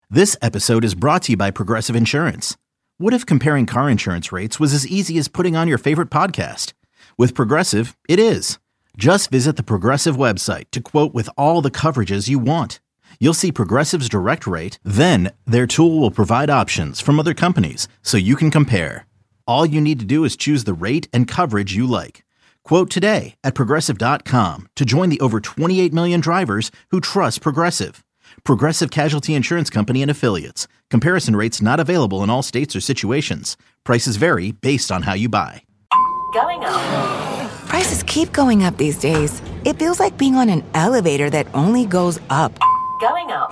This episode is brought to you by Progressive Insurance. What if comparing car insurance rates was as easy as putting on your favorite podcast? With Progressive, it is. Just visit the Progressive website to quote with all the coverages you want. You'll see Progressive's direct rate, then their tool will provide options from other companies so you can compare. All you need to do is choose the rate and coverage you like. Quote today at Progressive.com to join the over 28 million drivers who trust Progressive. Progressive Casualty Insurance Company and Affiliates. Comparison rates not available in all states or situations. Prices vary based on how you buy. Going up. Prices keep going up these days. It feels like being on an elevator that only goes up. Going up.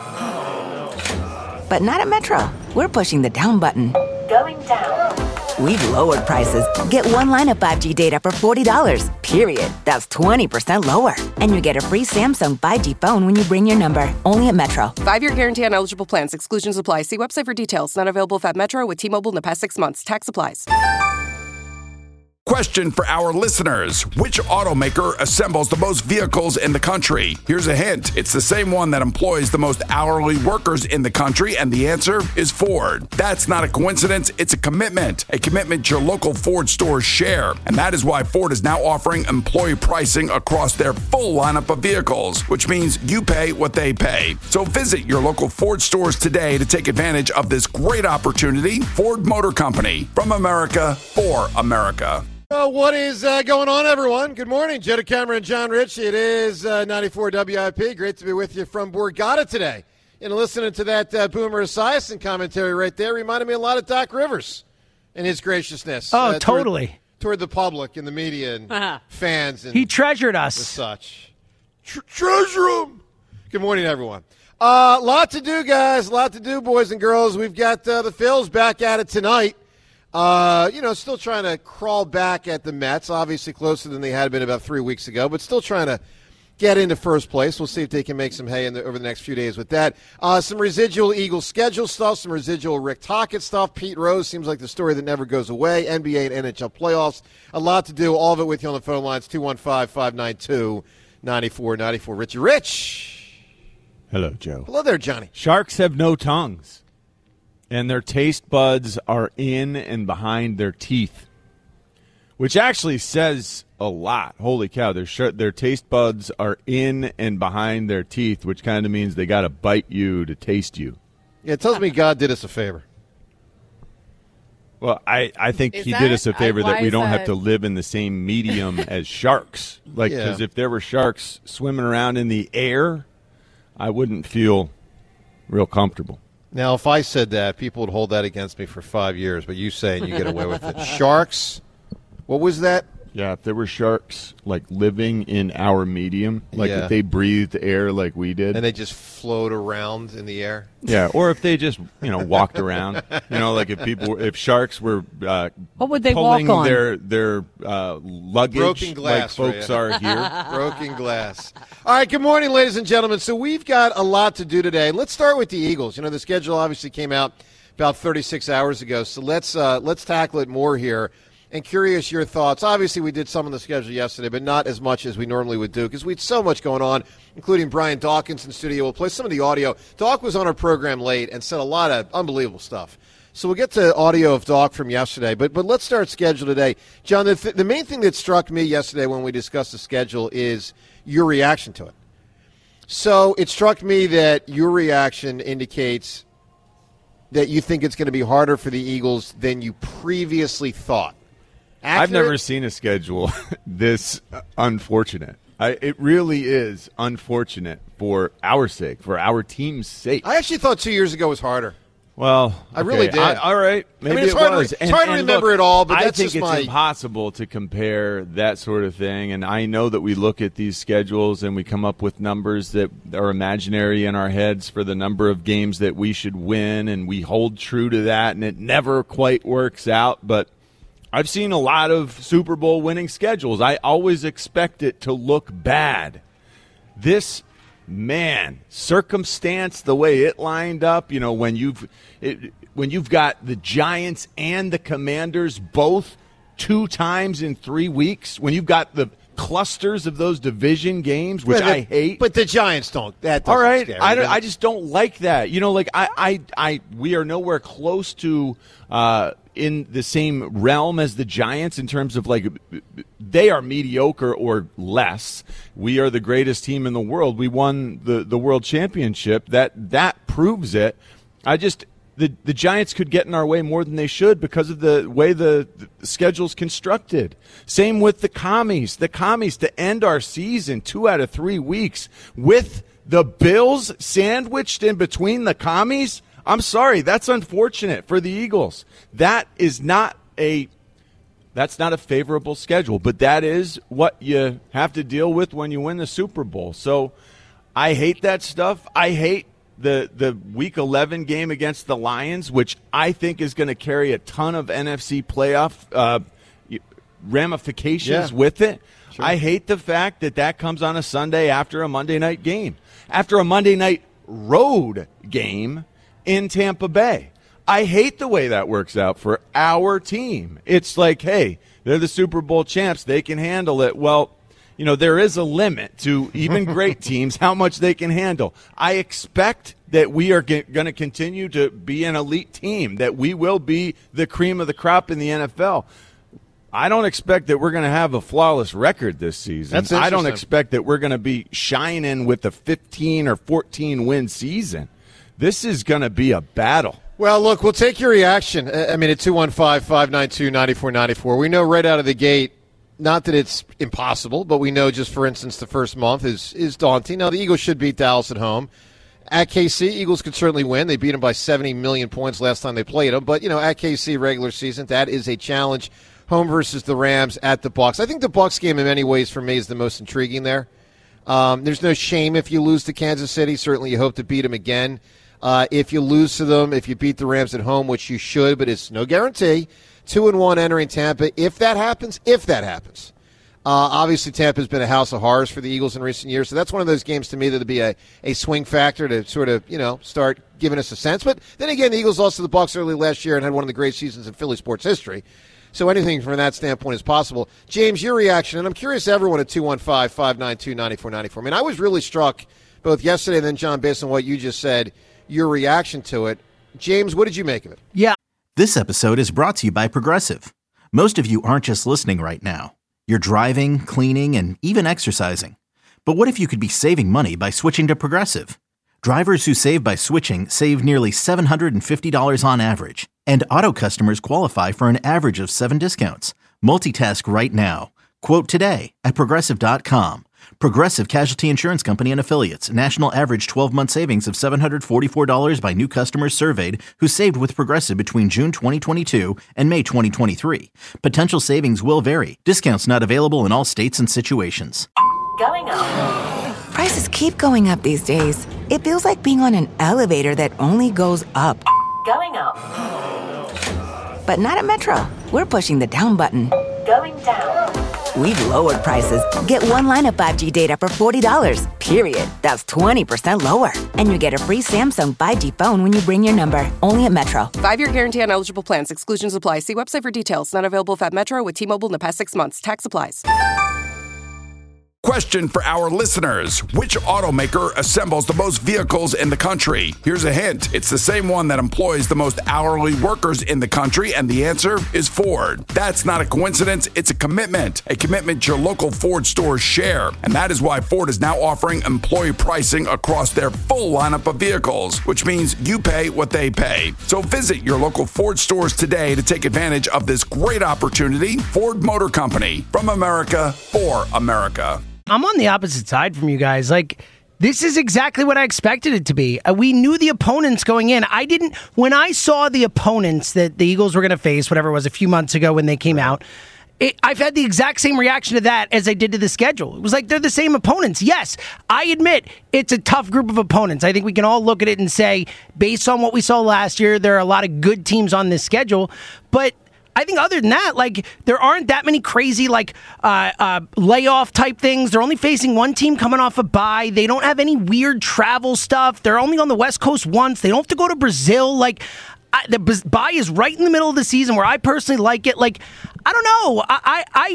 But not at Metro. We're pushing the down button. Going down. We've lowered prices. Get one line of 5G data for $40, period. That's 20% lower. And you get a free Samsung 5G phone when you bring your number. Only at Metro. 5-year guarantee on eligible plans. Exclusions apply. See website for details. Not available at Metro with T-Mobile in the past 6 months. Tax applies. Question for our listeners. Which automaker assembles the most vehicles in the country? Here's a hint. It's the same one that employs the most hourly workers in the country, and the answer is Ford. That's not a coincidence. It's a commitment your local Ford stores share. And that is why Ford is now offering employee pricing across their full lineup of vehicles, which means you pay what they pay. So visit your local Ford stores today to take advantage of this great opportunity. Ford Motor Company, from America, for America. What is going on, everyone? Good morning. Joe DeCamara and John Rich. It is 94 WIP. Great to be with you from Borgata today. And listening to that Boomer Esiason commentary right there reminded me a lot of Doc Rivers and his graciousness. Oh, totally. Toward the public and the media and fans. And he treasured us. Such. Treasure him. Good morning, everyone. Lot to do, guys. Lot to do, boys and girls. We've got the Phils back at it tonight. Still trying to crawl back at the Mets, obviously closer than they had been about 3 weeks ago, but still trying to get into first place. We'll see if they can make some hay over the next few days with that. Some residual Eagles schedule stuff, some residual Rick Tocchet stuff. Pete Rose seems like the story that never goes away. NBA and NHL playoffs. A lot to do. All of it with you on the phone lines, 215-592-9494. Richie Rich. Hello, Joe. Hello there, Johnny. Sharks have no tongues. And their taste buds are in and behind their teeth, which actually says a lot. Holy cow, their taste buds are in and behind their teeth, which kind of means they got to bite you to taste you. Yeah, it tells me God did us a favor. Well, I think he did us a favor that we don't have to live in the same medium as sharks. Because if there were sharks swimming around in the air, I wouldn't feel real comfortable. Now, if I said that, people would hold that against me for 5 years, but you say and you get away with it. Sharks? What was that? Yeah, if there were sharks, living in our medium, if they breathed air like we did. And they just float around in the air? Yeah, or if they just, walked around. If sharks were what would they pulling walk on? their luggage broken glass, like folks are here. Broken glass. All right, good morning, ladies and gentlemen. So we've got a lot to do today. Let's start with the Eagles. The schedule obviously came out about 36 hours ago, so let's tackle it more here. And curious your thoughts. Obviously, we did some on the schedule yesterday, but not as much as we normally would do because we had so much going on, including Brian Dawkins in studio. We'll play some of the audio. Doc was on our program late and said a lot of unbelievable stuff. So we'll get to audio of Doc from yesterday, but let's start schedule today. John, the main thing that struck me yesterday when we discussed the schedule is your reaction to it. So it struck me that your reaction indicates that you think it's going to be harder for the Eagles than you previously thought. Accurate? I've never seen a schedule this unfortunate. It really is unfortunate for our sake, for our team's sake. I actually thought 2 years ago was harder. Well, I really did. All right, maybe it's it hard was. It's hard to remember it all, but that's I think just it's impossible to compare that sort of thing. And I know that we look at these schedules and we come up with numbers that are imaginary in our heads for the number of games that we should win, and we hold true to that, and it never quite works out. But I've seen a lot of Super Bowl winning schedules. I always expect it to look bad. This circumstance, the way it lined up, when you've got the Giants and the Commanders both 2 times in 3 weeks, when you've got the clusters of those division games, which I hate. But the Giants don't. That doesn't all right, scare I just don't like that. Like we are nowhere close to in the same realm as the Giants in terms of they are mediocre or less. We are the greatest team in the world. We won the world championship. That proves it. The Giants could get in our way more than they should because of the way the schedule's constructed. Same with the Commies. The Commies to end our season 2 out of 3 weeks with the Bills sandwiched in between the Commies. I'm sorry, that's unfortunate for the Eagles. That's not a favorable schedule, but that is what you have to deal with when you win the Super Bowl. So I hate that stuff. I hate the Week 11 game against the Lions, which I think is going to carry a ton of NFC playoff ramifications with it. Sure. I hate the fact that comes on a Sunday after a Monday night game, after a Monday night road game in Tampa Bay. I hate the way that works out for our team. It's like, hey, they're the Super Bowl champs. They can handle it. Well, there is a limit to even great teams, how much they can handle. I expect that we are going to continue to be an elite team, that we will be the cream of the crop in the NFL. I don't expect that we're going to have a flawless record this season. I don't expect that we're going to be shining with a 15 or 14 win season. This is going to be a battle. Well, look, we'll take your reaction. At 215-592-9494. We know right out of the gate, not that it's impossible, but we know just, for instance, the first month is daunting. Now, the Eagles should beat Dallas at home. At KC, Eagles could certainly win. They beat them by 70 million points last time they played them. But, at KC regular season, that is a challenge. Home versus the Rams at the Bucs. I think the Bucs game in many ways for me is the most intriguing there. There's no shame if you lose to Kansas City. Certainly you hope to beat them again. If you lose to them, if you beat the Rams at home, which you should, but it's no guarantee. 2-1 entering Tampa. If that happens. Obviously, Tampa's been a house of horrors for the Eagles in recent years, so that's one of those games to me that'll be a swing factor to sort of, start giving us a sense. But then again, the Eagles lost to the Bucs early last year and had one of the great seasons in Philly sports history. So anything from that standpoint is possible. James, your reaction, and I'm curious everyone at 215-592-9494. I was really struck both yesterday and then, John, based on what you just said, your reaction to it. James, what did you make of it? Yeah. This episode is brought to you by Progressive. Most of you aren't just listening right now. You're driving, cleaning, and even exercising. But what if you could be saving money by switching to Progressive? Drivers who save by switching save nearly $750 on average. And auto customers qualify for an average of 7 discounts. Multitask right now. Quote today at Progressive.com. Progressive Casualty Insurance Company and Affiliates. National average 12-month savings of $744 by new customers surveyed who saved with Progressive between June 2022 and May 2023. Potential savings will vary. Discounts not available in all states and situations. Going up. Prices keep going up these days. It feels like being on an elevator that only goes up. Going up. But not at Metro. We're pushing the down button. Going down. We've lowered prices. Get one line of 5G data for $40, period. That's 20% lower. And you get a free Samsung 5G phone when you bring your number. Only at Metro. 5-year guarantee on eligible plans. Exclusions apply. See website for details. Not available if at Metro with T-Mobile in the past 6 months. Tax applies. Question for our listeners. Which automaker assembles the most vehicles in the country? Here's a hint. It's the same one that employs the most hourly workers in the country, and the answer is Ford. That's not a coincidence. It's a commitment your local Ford stores share. And that is why Ford is now offering employee pricing across their full lineup of vehicles, which means you pay what they pay. So visit your local Ford stores today to take advantage of this great opportunity. Ford Motor Company, from America, for America. I'm on the opposite side from you guys. This is exactly what I expected it to be. We knew the opponents going in. When I saw the opponents that the Eagles were going to face, whatever it was, a few months ago when they came out, I've had the exact same reaction to that as I did to the schedule. It was like they're the same opponents. Yes, I admit it's a tough group of opponents. I think we can all look at it and say, based on what we saw last year, there are a lot of good teams on this schedule. But I think other than that, there aren't that many crazy, layoff type things. They're only facing one team coming off a bye. They don't have any weird travel stuff. They're only on the West Coast once. They don't have to go to Brazil. The bye is right in the middle of the season where I personally like it. I don't know. I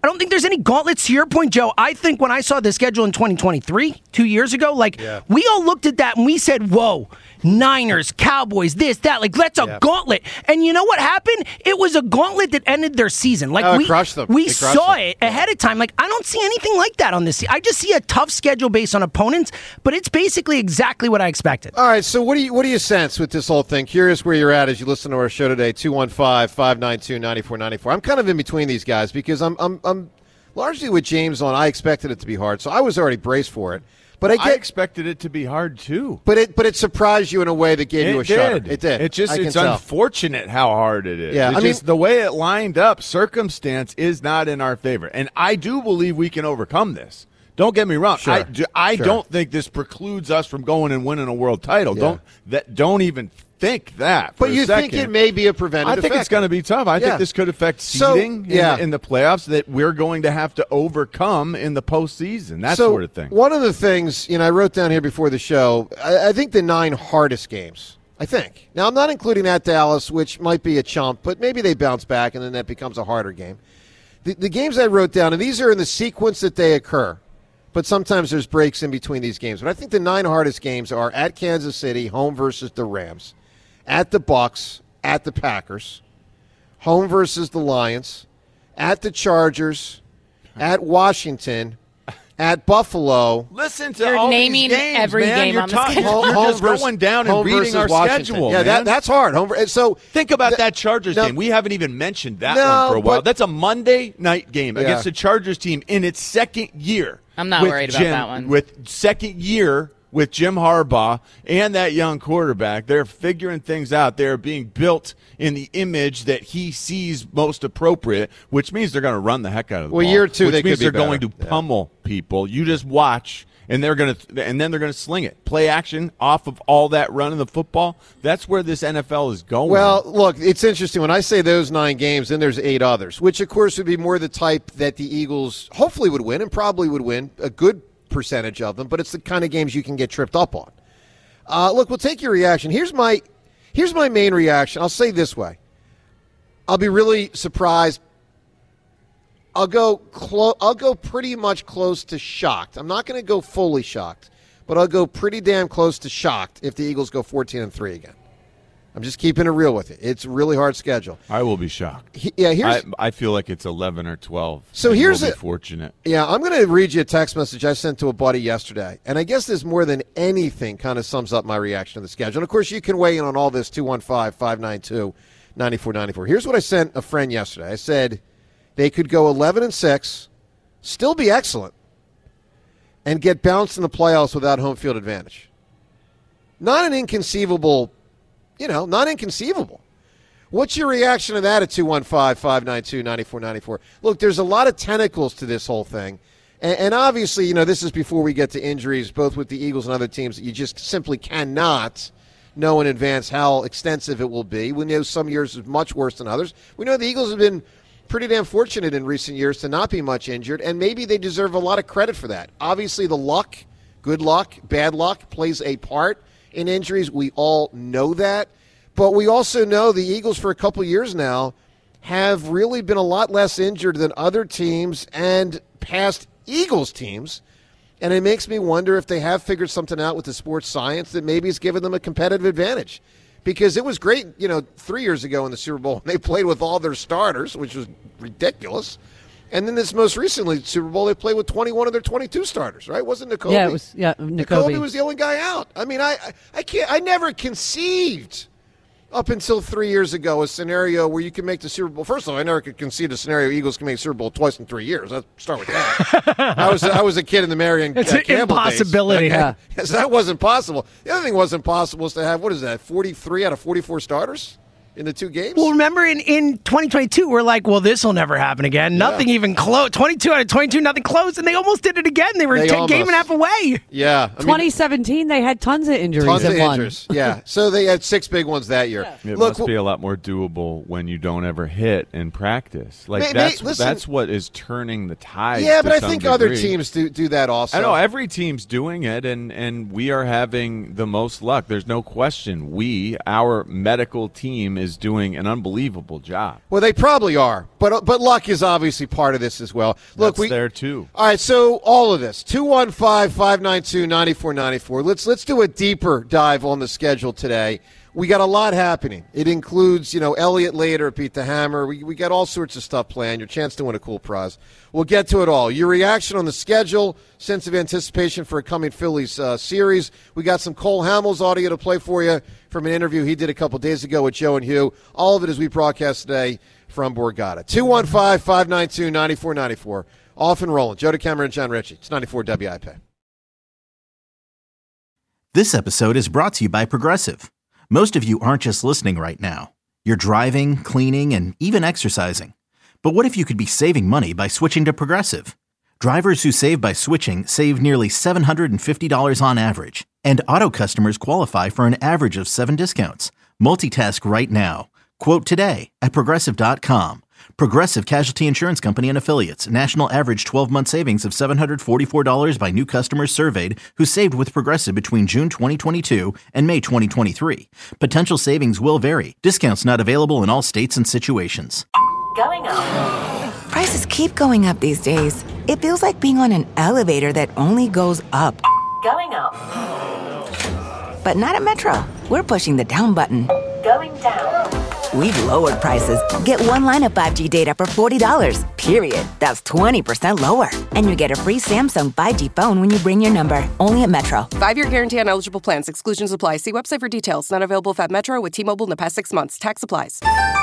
I don't think there's any gauntlets. To your point, Joe, I think when I saw the schedule in 2023, 2 years ago, we all looked at that and we said, whoa, Niners, Cowboys, this, that, that's a gauntlet. And you know what happened? It was a gauntlet that ended their season. It crushed them. We saw it ahead of time. I don't see anything like that on this. I just see a tough schedule based on opponents, but it's basically exactly what I expected. All right, so what do you sense with this whole thing? Curious where you're at as you listen to our show today, 215-592-9494. I'm kind of in between these guys because I'm largely with James on I expected it to be hard, so I was already braced for it. But I expected it to be hard too. But it surprised you in a way that gave you a shudder. It did. It's unfortunate how hard it is. Yeah, the way it lined up, circumstance is not in our favor, and I do believe we can overcome this. Don't get me wrong. Sure. I don't think this precludes us from going and winning a world title. Yeah. Don't even think that. But you think it may be a preventative I think it's going to be tough. I think this could affect seeding in the playoffs that we're going to have to overcome in the postseason. That sort of thing. One of the things, I wrote down here before the show, I think the 9 hardest games, I think. Now, I'm not including at Dallas, which might be a chump, but maybe they bounce back and then that becomes a harder game. The games I wrote down, and these are in the sequence that they occur, but sometimes there's breaks in between these games. But I think the 9 hardest games are at Kansas City, home versus the Rams, at the Bucs, at the Packers, home versus the Lions, at the Chargers, at Washington, at Buffalo. Listen to You're all naming these games, every man. game You're on the schedule. You're just going down and reading our schedule. Yeah, man. that's hard. So think about that Chargers game. We haven't even mentioned that one for a while. That's a Monday night game against the Chargers team in its second year. I'm not worried about that one. With second year with Jim Harbaugh and that young quarterback, they're figuring things out. They're being built in the image that he sees most appropriate, which means they're going to run the heck out of the ball. Year 2, which means they're going to pummel people. You just watch, and then they're going to sling it. Play action off of all that running the football. That's where this NFL is going. Well, look, it's interesting. When I say those 9 games, then there's 8 others, which, of course, would be more the type that the Eagles hopefully would win and probably would win a good percentage of them, but it's the kind of games you can get tripped up on. Look, we'll take your reaction. Here's my main reaction. I'll say this way. I'll be really surprised. I'll go pretty much close to shocked. I'm not going to go fully shocked, but I'll go pretty damn close to shocked if the Eagles go 14-3 again. I'm just keeping it real with you. It's a really hard schedule. I will be shocked. I feel like it's 11 or 12. So we'll be fortunate. Yeah, I'm going to read you a text message I sent to a buddy yesterday, and I guess this more than anything kind of sums up my reaction to the schedule. And, of course, you can weigh in on all this, 215-592-9494. Here's what I sent a friend yesterday. I said they could go 11-6, still be excellent, and get bounced in the playoffs without home field advantage. Not inconceivable. What's your reaction to that at 215-592-9494? Look, there's a lot of tentacles to this whole thing. And obviously, this is before we get to injuries, both with the Eagles and other teams, that you just simply cannot know in advance how extensive it will be. We know some years is much worse than others. We know the Eagles have been pretty damn fortunate in recent years to not be much injured, and maybe they deserve a lot of credit for that. Obviously, the luck, good luck, bad luck, plays a part in injuries. We all know that. But we also know the Eagles for a couple years now have really been a lot less injured than other teams and past Eagles teams. And it makes me wonder if they have figured something out with the sports science that maybe has given them a competitive advantage. Because it was great, 3 years ago in the Super Bowl, they played with all their starters, which was ridiculous. And then this most recently Super Bowl, they played with 21 of their 22 starters, right? Wasn't Nakobe? Yeah, it was. Yeah, Nakobe was the only guy out. I mean, I never conceived up until 3 years ago a scenario where you can make the Super Bowl. First of all, I never could conceive a scenario Eagles can make Super Bowl twice in 3 years. Let's start with that. I was a kid in the Marion It's an Campbell impossibility. days. So that wasn't possible. The other thing wasn't possible was to have, 43 out of 44 starters in the 2 games? Well, remember in 2022, we're like, well, this will never happen again. Nothing even close. 22 out of 22, nothing close, and they almost did it again. They were a game and a half away. Yeah. 2017, they had tons of injuries. Yeah. So they had 6 big ones that year. Yeah. It must be a lot more doable when you don't ever hit in practice. That's what is turning the tide. Yeah, but I some think degree. Other teams do that also. I know every team's doing it, and we are having the most luck. There's no question. Our medical team is doing an unbelievable job. Well, they probably are, but luck is obviously part of this as well. Look, That's there too. All right, so all of this 215-592-9494. Let's do a deeper dive on the schedule today. We got a lot happening. It includes, Elliott later, Beat the Hammer. We got all sorts of stuff planned. Your chance to win a cool prize. We'll get to it all. Your reaction on the schedule, sense of anticipation for a coming Phillies series. We got some Cole Hamels audio to play for you from an interview he did a couple days ago with Joe and Hugh. All of it as we broadcast today from Borgata. 215-592-9494. Off and rolling. Joe DeCamera and John Ritchie. It's 94 WIP. This episode is brought to you by Progressive. Most of you aren't just listening right now. You're driving, cleaning, and even exercising. But what if you could be saving money by switching to Progressive? Drivers who save by switching save nearly $750 on average. And auto customers qualify for an average of 7 discounts. Multitask right now. Quote today at Progressive.com. Progressive Casualty Insurance Company and Affiliates. National average 12-month savings of $744 by new customers surveyed who saved with Progressive between June 2022 and May 2023. Potential savings will vary. Discounts not available in all states and situations. Going up. Prices keep going up these days. It feels like being on an elevator that only goes up. Going up. But not at Metro. We're pushing the down button. Going down. We've lowered prices. Get one line of 5G data for $40, period. That's 20% lower. And you get a free Samsung 5G phone when you bring your number. Only at Metro. 5-year guarantee on eligible plans. Exclusions apply. See website for details. Not available at Metro with T-Mobile in the past 6 months. Tax applies.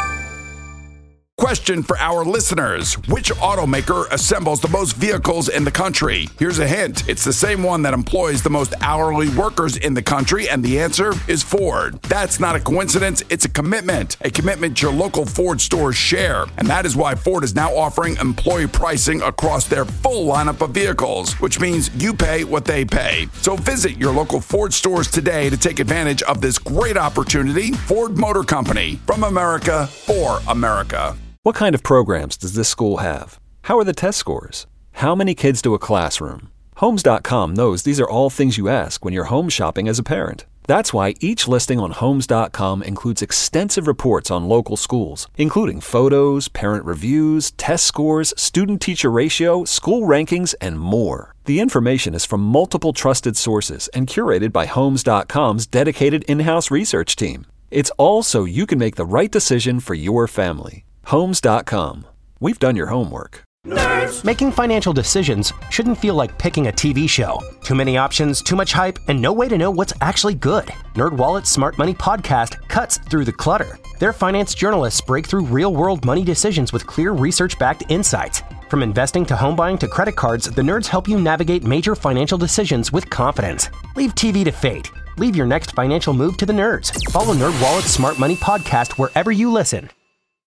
Question for our listeners. Which automaker assembles the most vehicles in the country? Here's a hint. It's the same one that employs the most hourly workers in the country, and the answer is Ford. That's not a coincidence. It's a commitment your local Ford stores share. And that is why Ford is now offering employee pricing across their full lineup of vehicles, which means you pay what they pay. So visit your local Ford stores today to take advantage of this great opportunity. Ford Motor Company, from America for America. What kind of programs does this school have? How are the test scores? How many kids do a classroom? Homes.com knows these are all things you ask when you're home shopping as a parent. That's why each listing on Homes.com includes extensive reports on local schools, including photos, parent reviews, test scores, student-teacher ratio, school rankings, and more. The information is from multiple trusted sources and curated by Homes.com's dedicated in-house research team. It's all so you can make the right decision for your family. Homes.com. We've done your homework. Nerds. Making financial decisions shouldn't feel like picking a TV show. Too many options, too much hype, and no way to know what's actually good. NerdWallet's Smart Money Podcast cuts through the clutter. Their finance journalists break through real-world money decisions with clear research-backed insights. From investing to home buying to credit cards, the nerds help you navigate major financial decisions with confidence. Leave TV to fate. Leave your next financial move to the nerds. Follow NerdWallet's Smart Money Podcast wherever you listen.